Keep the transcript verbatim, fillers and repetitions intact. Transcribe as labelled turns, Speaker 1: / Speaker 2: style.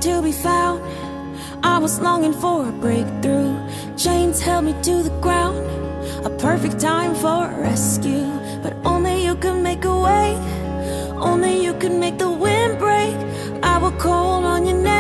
Speaker 1: to be found. I was longing for a breakthrough. Chains held me to the ground. A perfect time for a rescue. But only you can make a way. Only you can make the wind break. I will call on your name.